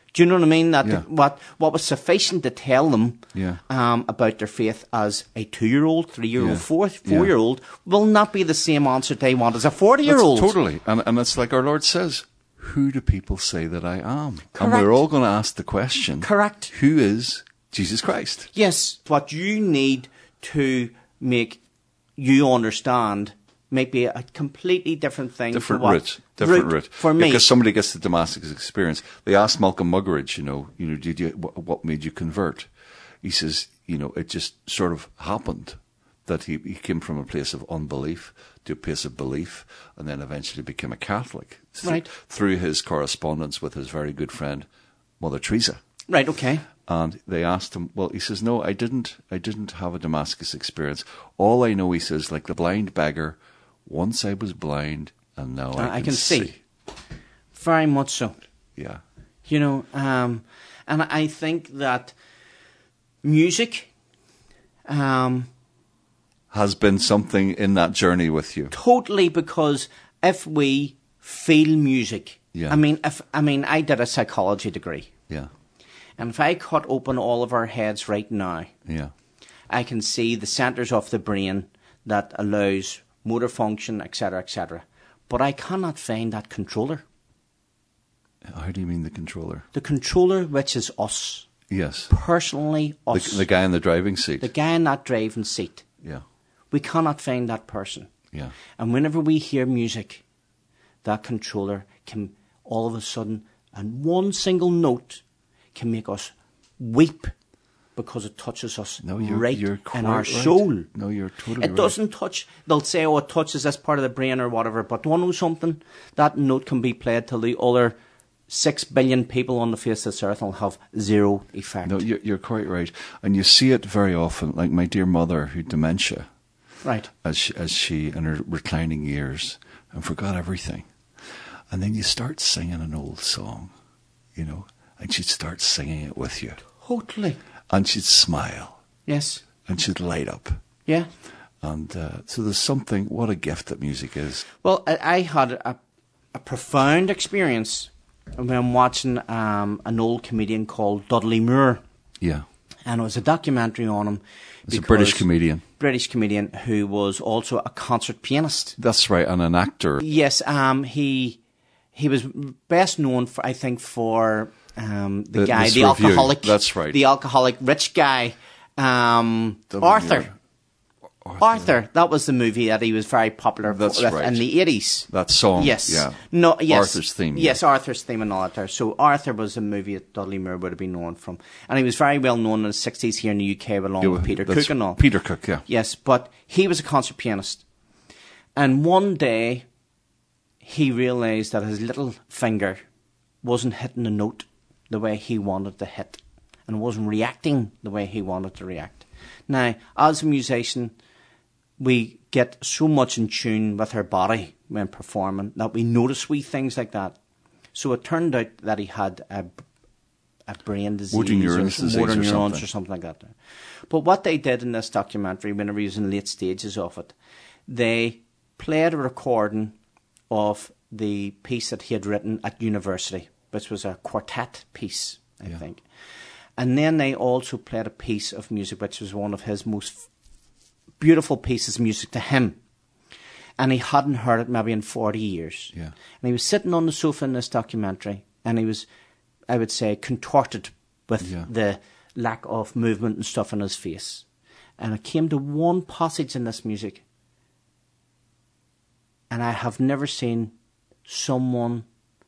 Do you know what I mean? That Yeah. what what was sufficient to tell them Yeah. um, about their faith as a two-year-old, three-year-old, Yeah. four, four-year-old will not be the same answer they want as a forty-year-old. That's totally. And, and it's like our Lord says, who do people say that I am? And Correct. we're all going to ask the question, Correct. who is Jesus Christ? Yes, what you need to make you understand might be a completely different thing. Different to what, route. Different route. For me. Because somebody gets the Damascus experience. They asked Malcolm Muggeridge, you know, you know, did you, what, what made you convert? He says, you know, it just sort of happened that he, he came from a place of unbelief to a place of belief and then eventually became a Catholic. th- Right. Through his correspondence with his very good friend, Mother Teresa. Right, okay. And they asked him, well, he says, no, I didn't, I didn't have a Damascus experience. All I know, he says, like the blind beggar, once I was blind and now I, I can, can see. see. Very much so. Yeah. You know, um, and I think that music, um, Has been something in that journey with you. totally, because if we feel music, Yeah. I mean, if I mean, I did a psychology degree, Yeah. and if I cut open all of our heads right now, Yeah. I can see the centres of the brain that allows motor function, et cetera, et cetera. But I cannot find that controller. How do you mean the controller? The controller, which is us, Yes. personally The, us, the guy in the driving seat. the guy in that driving seat. Yeah. We cannot find that person. Yeah. And whenever we hear music, that controller can all of a sudden, and one single note can make us weep because it touches us No, you're, right you're in quite our right. soul. No, you're totally It right. doesn't touch, they'll say, oh, it touches this part of the brain or whatever, but do you know something? That note can be played to the other six billion people on the face of this earth and will have zero effect. No, you're, you're quite right. And you see it very often, like my dear mother who had dementia, Right. as she, as she in her reclining years and forgot everything. And then you start singing an old song, you know, and she'd start singing it with you. Totally. And she'd smile Yes. and she'd light up. Yeah. And uh, so there's something, what a gift that music is. Well, I, I had a, a profound experience when watching um, an old comedian called Dudley Moore. Yeah. And it was a documentary on him. It's a British because- comedian. British comedian who was also a concert pianist. That's right, and an actor. Yes, um, he he was best known for, I think, for um, the, The- guy, this the review. alcoholic. That's right. The alcoholic rich guy, um, W. Arthur. Arthur. That was the movie that he was very popular That's with right. in the eighties. That song. Yes. Yeah. No. Yes. Arthur's theme. Yes, Arthur's theme and all that there. So Arthur was a movie that Dudley Moore would have been known from, and he was very well known in the sixties here in the U K, along Yeah, with Peter that's Cook and all. Peter Cook, yeah. Yes, but he was a concert pianist, and one day he realised that his little finger wasn't hitting the note the way he wanted to hit, and wasn't reacting the way he wanted to react. Now, as a musician, we get so much in tune with our body when performing that we notice wee things like that. So it turned out that he had a, a brain disease, Motor neurons or disease motor or neurons something. or something like that. But what they did in this documentary, whenever he was in late stages of it, they played a recording of the piece that he had written at university, which was a quartet piece, I Yeah. think. And then they also played a piece of music which was one of his most f- beautiful pieces of music to him. And he hadn't heard it maybe in forty years. Yeah. And he was sitting on the sofa in this documentary, and he was, I would say, contorted with Yeah. the lack of movement and stuff in his face. And it came to one passage in this music, and I have never seen someone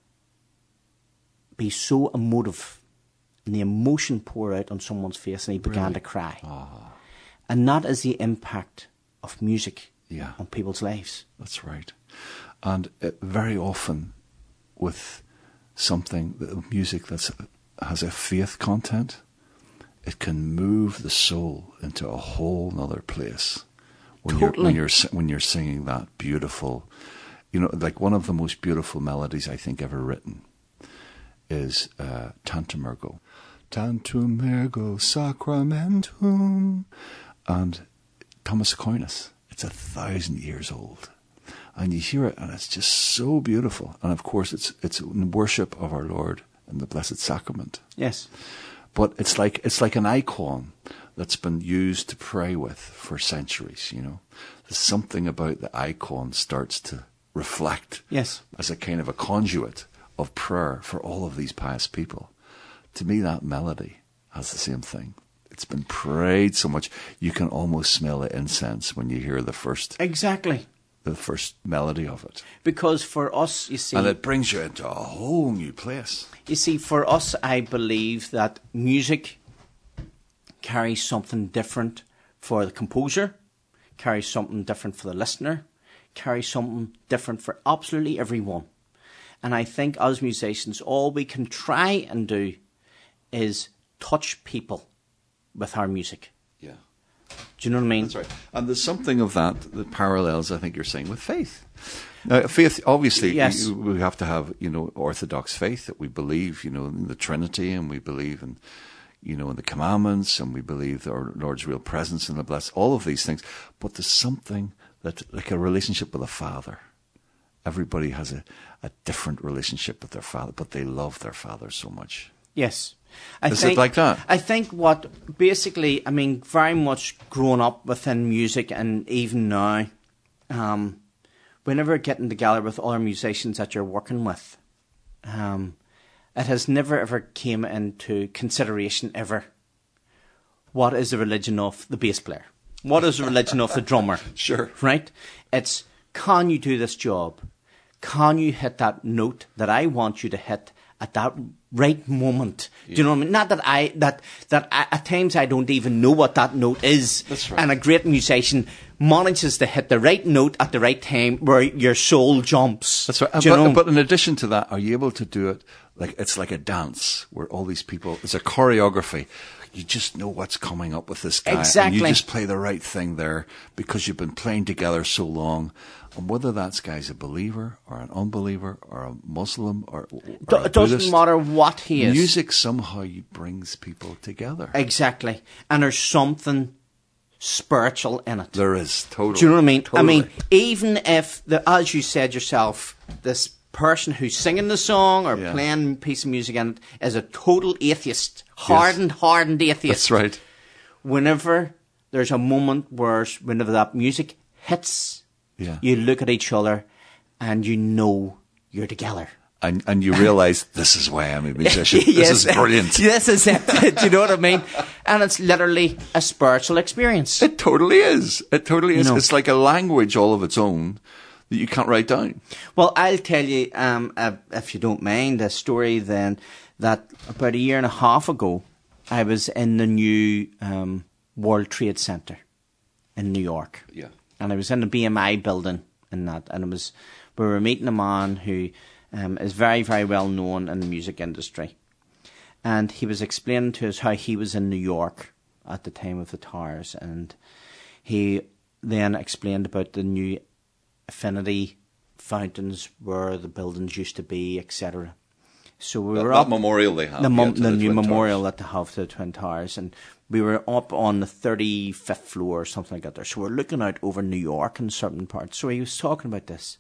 be so emotive, and the emotion pour out on someone's face, and he began Really? to cry. And that is the impact of music Yeah. on people's lives. That's right. And uh, very often with something, the music that has a faith content, it can move the soul into a whole other place. When you're Totally. when you're si- when you're singing that beautiful, you know, like one of the most beautiful melodies I think ever written is uh, Tantum Ergo. Tantum Ergo Sacramentum. And Thomas Aquinas. It's a thousand years old. And you hear it and it's just so beautiful. And of course it's it's in worship of our Lord in the Blessed Sacrament. Yes. But it's like it's like an icon that's been used to pray with for centuries, you know. There's something about the icon starts to reflect Yes. as a kind of a conduit of prayer for all of these pious people. To me, that melody has the same thing. It's been prayed so much, you can almost smell the incense when you hear the first Exactly. the first melody of it. Because for us, you see, And it brings you into a whole new place. you see, for us, I believe that music carries something different for the composer, carries something different for the listener, carries something different for absolutely everyone. And I think as musicians, all we can try and do is touch people with our music. Yeah. Do you know what I mean? That's right. And there's something of that that parallels, I think you're saying, with faith. Now, faith, obviously, Yes. you- we have to have, you know, orthodox faith that we believe, you know, in the Trinity, and we believe in, you know, in the commandments, and we believe our Lord's real presence in the blessed, all of these things. But there's something that, like a relationship with a father. Everybody has a, a different relationship with their father, but they love their father so much. Yes. I Is it think, like that? I think what basically, I mean, very much growing up within music, and even now, um, whenever getting together with other musicians that you're working with, um, it has never ever came into consideration ever. What is the religion of the bass player? What is the religion of the drummer? Sure. Right? It's, can you do this job? Can you hit that note that I want you to hit at that right moment? Do you know what I mean? Not that I, that, that I, at times I don't even know what that note is. That's right. And a great musician manages to hit the right note at the right time where your soul jumps. That's right. Do you But, know? but in addition to that, are you able to do it like it's like a dance where all these people, it's a choreography. You just know what's coming up with this guy. Exactly. And you just play the right thing there because you've been playing together so long. And whether that guy's a believer or an unbeliever or a Muslim or, or Do- a it doesn't Buddhist, matter what he is. music somehow brings people together. Exactly. And there's something spiritual in it. There is, totally. Do you know what I mean? Totally. I mean, even if, the, as you said yourself, this person who's singing the song or Yeah. playing a piece of music in it is a total atheist, hardened, hardened atheist. That's right. Whenever there's a moment where, whenever that music hits, Yeah. you look at each other and you know you're together. And, and you realize, this is why I'm a musician. This is brilliant. This is it. Do you know what I mean? And it's literally a spiritual experience. It totally is. It totally is. You know. It's like a language all of its own that you can't write down. Well, I'll tell you, um, uh, if you don't mind, a story then that about a year and a half ago, I was in the new um, World Trade Center in New York. Yeah. And I was in the B M I building in that, and it was we were meeting a man who um, is very, very well known in the music industry, and he was explaining to us how he was in New York at the time of the towers, and he then explained about the new Affinity fountains where the buildings used to be, et cetera. So we That, were that up memorial they have. the, mum, yeah, to the new Twin memorial Towers. that they have to the Twin Towers, and we were up on the thirty-fifth floor or something like that there. So we're looking out over New York in certain parts. So he was talking about this,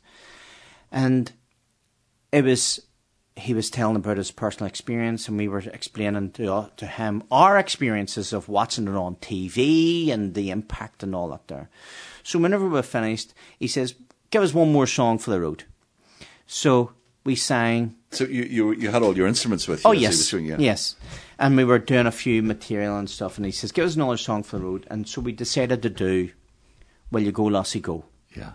and it was he was telling about his personal experience, and we were explaining to uh, to him our experiences of watching it on T V and the impact and all that there. So whenever we finished, he says, "Give us one more song for the road." So we sang. So you, you you had all your instruments with you. Oh as he yes, was doing, yeah. yes, and we were doing a few material and stuff. And he says, "Give us another song for the road." And so we decided to do "Will You Go, Lassie Go," Yeah.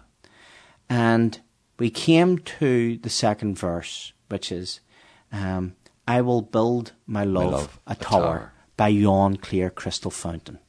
and we came to the second verse, which is, um, "I will build my love, love, a, a tower, tower. by yon clear crystal fountain."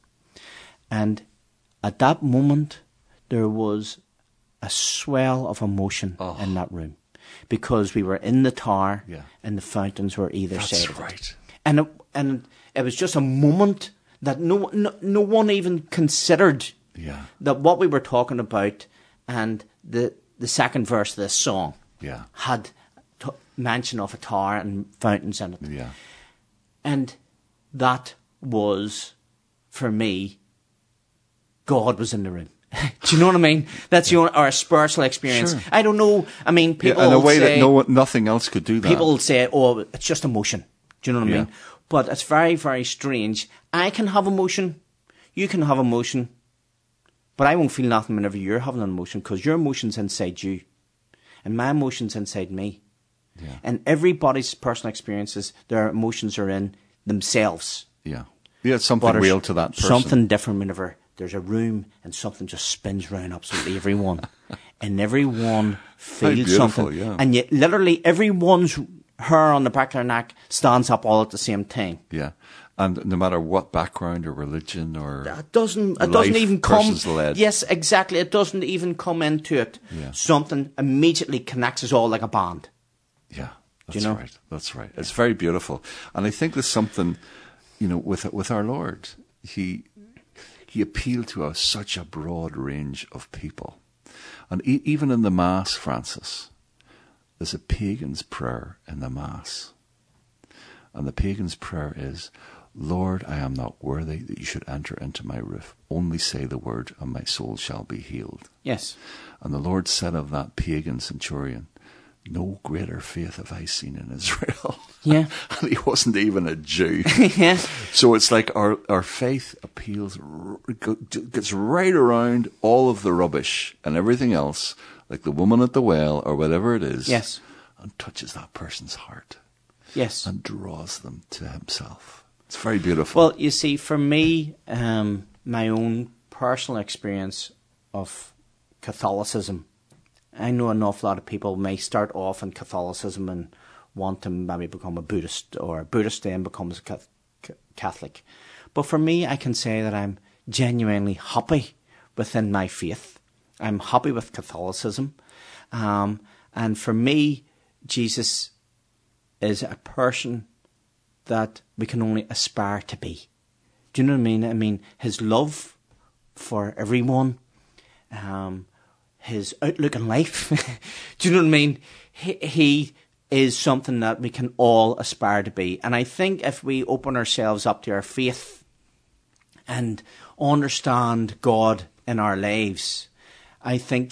And at that moment, there was a swell of emotion Oh. in that room. Because we were in the tower, Yeah. and the fountains were either That's side of it. right. And it, and it was just a moment that no, no no one even considered Yeah. that what we were talking about and the the second verse of this song Yeah. had t- mention of a tower and fountains in it. Yeah. And that was, for me, God was in the room. Do you know what I mean? That's the only, or a spiritual experience. Sure. I don't know. I mean, people Yeah, in a will way say, that no one, nothing else could do that. people will say, oh, it's just emotion. Do you know what I Yeah. mean? But it's very, very strange. I can have emotion. You can have emotion. But I won't feel nothing whenever you're having an emotion, because your emotion's inside you. And my emotion's inside me. Yeah. And everybody's personal experiences, their emotions are in themselves. Yeah. Yeah, it's something But there's real to that person. Something different whenever there's a room and something just spins round absolutely everyone. And everyone feels beautiful, something. yeah. And yet literally everyone's hair on the back of their neck stands up all at the same time. Yeah. And no matter what background or religion or It doesn't, it life doesn't even come. person's led. Yes, exactly. It doesn't even come into it. Yeah. Something immediately connects us all like a band. Yeah, that's you know? right. That's right. It's very beautiful. And I think there's something, you know, with with our Lord. He he appealed to a, such a broad range of people. And e- even in the Mass, Francis, there's a pagan's prayer in the Mass. And the pagan's prayer is, Lord, I am not worthy that you should enter into my roof. Only say the word, and my soul shall be healed. Yes. And the Lord said of that pagan centurion, no greater faith have I seen in Israel. Yeah. And he wasn't even a Jew. Yeah. So it's like our, our faith appeals, r- gets right around all of the rubbish and everything else, like the woman at the well or whatever it is, Yes. and touches that person's heart Yes. and draws them to himself. It's very beautiful. Well, you see, for me, um, my own personal experience of Catholicism, I know an awful lot of people may start off in Catholicism and want to maybe become a Buddhist, or a Buddhist then becomes a Catholic. But for me, I can say that I'm genuinely happy within my faith. I'm happy with Catholicism. Um, and for me, Jesus is a person that we can only aspire to be. Do you know what I mean? I mean, his love for everyone, um, his outlook on life. Do you know what I mean? He, he is something that we can all aspire to be. And I think if we open ourselves up to our faith and understand God in our lives, I think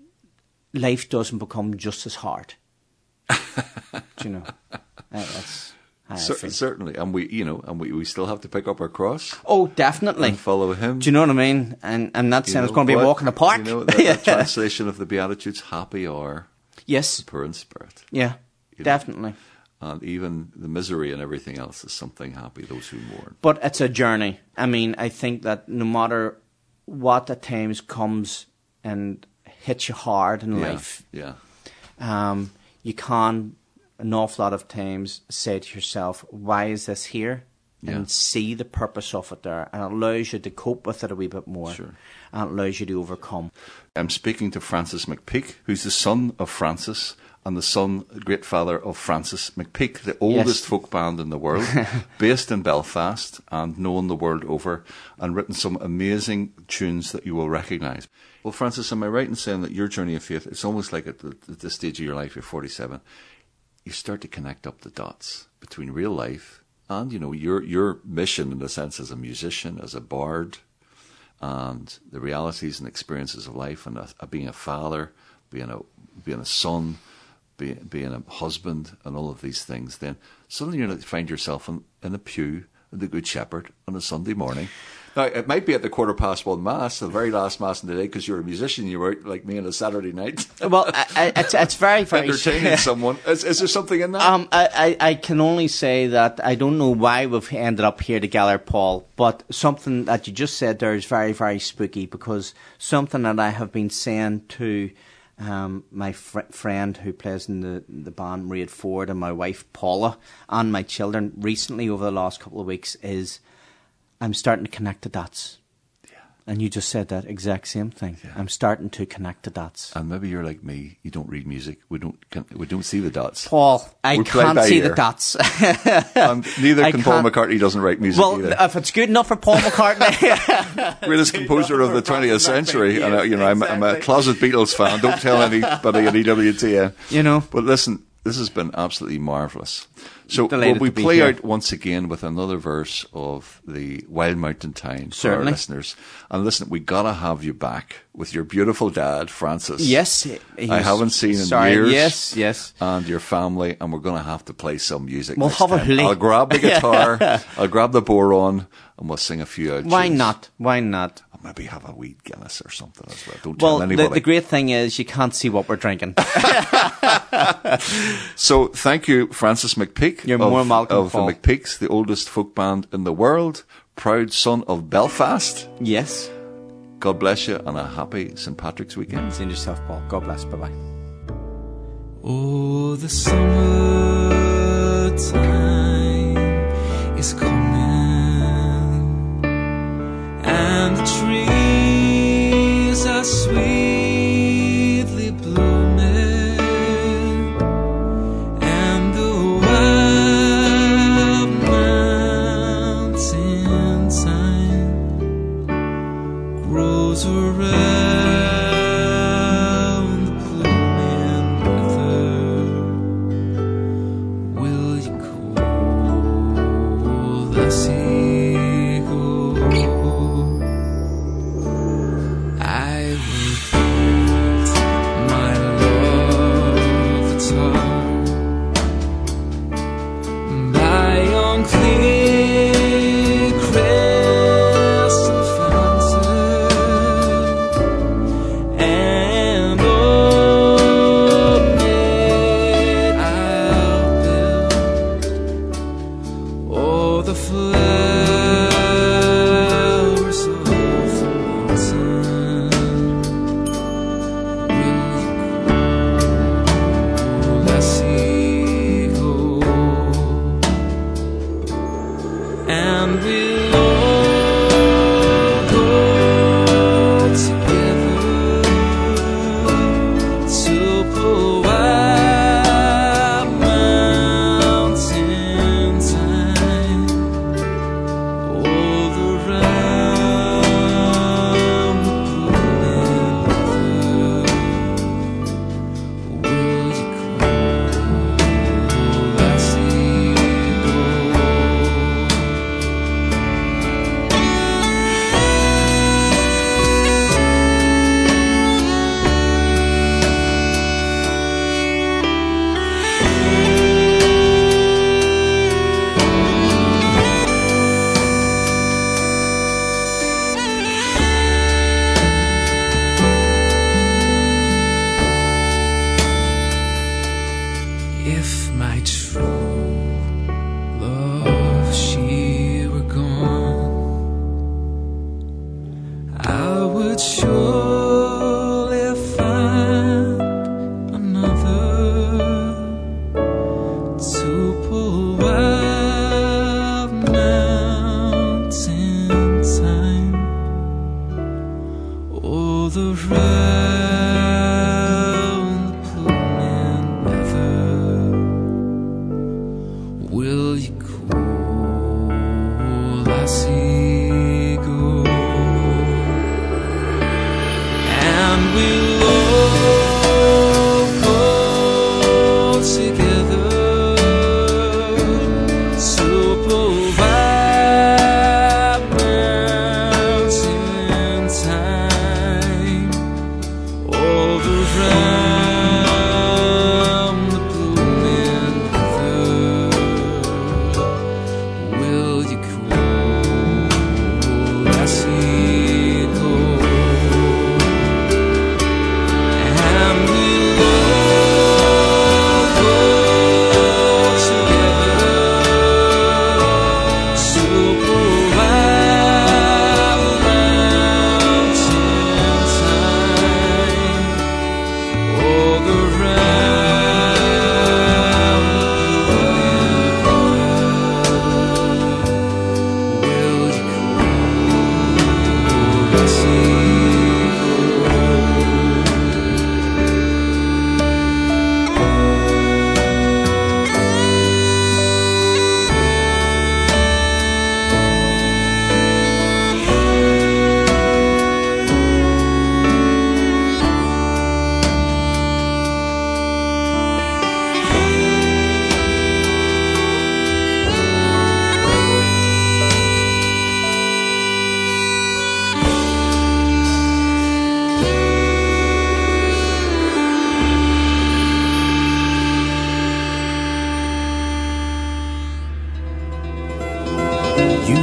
life doesn't become just as hard. Do you know? Uh, that's how I Cer- feel. certainly, and we, you know, and we, we still have to pick up our cross Oh, definitely. and follow him. Do you know what I mean? And I'm not You saying it's know, going to be a but, walk in the park. You know, that, that translation of the Beatitudes, happy are Yes. the poor in spirit. Yeah. You know. Definitely. And even the misery and everything else is something happy, those who mourn. But it's a journey. I mean, I think that no matter what at times comes and hits you hard in Yeah, life, yeah. um, you can an awful lot of times say to yourself, why is this here? Yeah. And see the purpose of it there. And it allows you to cope with it a wee bit more. Sure. And it allows you to overcome. I'm speaking to Francis McPeak, who's the son of Francis and the son, great father of Francis McPeak, the oldest folk band in the world, based in Belfast and known the world over, and written some amazing tunes that you will recognise. Well, Francis, am I right in saying that your journey of faith, it's almost like at the, at the stage of your life, you're forty-seven, you start to connect up the dots between real life and, you know, your your mission in a sense as a musician, as a bard, and the realities and experiences of life, and a, a being a father, being a being a son, be, being a husband, and all of these things. Then suddenly you find yourself in, in a pew at the Good Shepherd on a Sunday morning. Now it might be at the quarter past one mass, the very last mass in the day, because you're a musician. You were out like me on a Saturday night, Well, I, I, it's, it's very, very... entertaining someone. Is, is there something in that? Um, I, I, I can only say that I don't know why we've ended up here together, Paul, but something that you just said there is very, very spooky, because something that I have been saying to um, my fr- friend who plays in the, the band Raid Ford, and my wife Paula, and my children recently over the last couple of weeks is I'm starting to connect the dots. Yeah. And you just said that exact same thing. Yeah. I'm starting to connect the dots. And maybe you're like me. You don't read music. We don't. Can, we don't see the dots. Paul, I We're played can't by see ear. the dots. And neither I can Paul can't- McCartney. Doesn't write music Well, either. if it's good enough for Paul McCartney, Greatest composer of the twentieth century, and uh, you know, I'm, I'm a closet Beatles fan. Don't tell anybody at E W T N. you know. But listen, This has been absolutely marvellous. So Delighted will we to be play here. out once again with another verse of the Wild Mountain Thyme for our Certainly. listeners? And listen, we gotta have you back with your beautiful dad, Francis. Yes. he I was- haven't seen in sorry, years. Yes, yes. And your family, and we're going to have to play some music. We'll next have a time. hoolie. I'll grab the guitar, I'll grab the boron, and we'll sing a few out. Why tunes. not? Why not? I'll maybe have a wee Guinness or something as well. Don't Well, tell the, anybody. the great thing is you can't see what we're drinking. So thank you, Francis McPeak. You're of, more welcome, of Paul. the McPeaks, the oldest folk band in the world, proud son of Belfast. Yes. God bless you, and a happy Saint Patrick's weekend. See yourself, Paul. God bless. Bye bye. Oh, the summertime is coming, and the trees are sweetly blooming, and the wild mountain thyme grows around the blooming river. Will you call the seagull? I will give my love its heart by yon clear crystal fountain, and on it I'll build all the flowers of the mountain. Will you call the seagull? And we'll all go together to Powai Mountain Thyme, all around the blooming river. Will you call that seagull? If my true love she were gone, I would surely find another to pull wild mountain thyme all around the blooming river. Will you call a seagull? And we'll all go together to Powai Mountain Thyme, all around the blooming river. Will you call a seagull? And we'll all go together to Powai Mountain Thyme,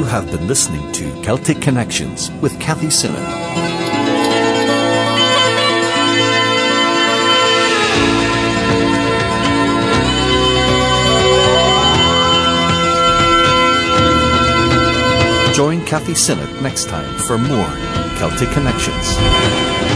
have been listening to Celtic Connections with Kathy Sinnott. Join Kathy Sinnott next time for more Celtic Connections.